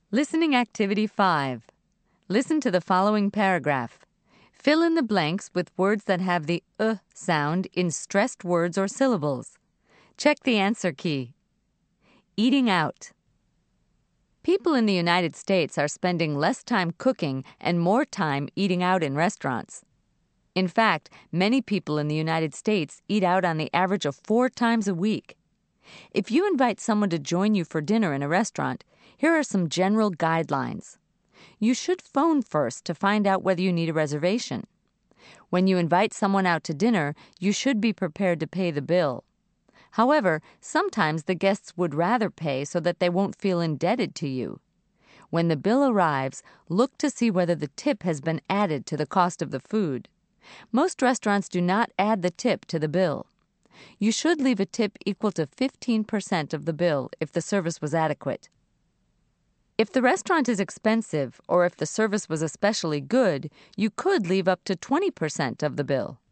Listening Activity 5. Listen to the following paragraph. Fill in the blanks with words that have the sound in stressed words or syllables. Check the answer key. Eating out. People in the United States are spending less time cooking and more time eating out in restaurants. In fact, many people in the United States eat out on the average of 4 times a week. If you invite someone to join you for dinner in a restaurant, here are some general guidelines. You should phone first to find out whether you need a reservation. When you invite someone out to dinner, you should be prepared to pay the bill. However, sometimes the guests would rather pay so that they won't feel indebted to you. When the bill arrives, look to see whether the tip has been added to the cost of the food. Most restaurants do not add the tip to the bill. You should leave a tip equal to 15% of the bill if the service was adequate. If the restaurant is expensive or if the service was especially good, you could leave up to 20% of the bill.